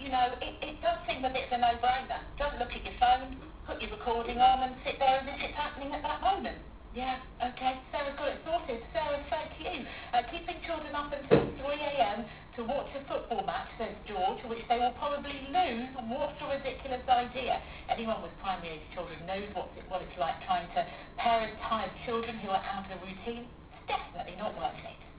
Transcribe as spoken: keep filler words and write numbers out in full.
you know, it, it does seem a bit of a no-brainer. Don't look at your phone, put your recording on and sit there as if it's happening at that moment. Yeah, okay, Sarah's got it sorted. Sarah, thank you. Uh, keeping children up until three a m to watch a football match, says George, which they will probably lose. What a ridiculous idea. Anyone with primary age children knows what, it, what it's like trying to parent tired children who are out of routine. It's definitely not worth it.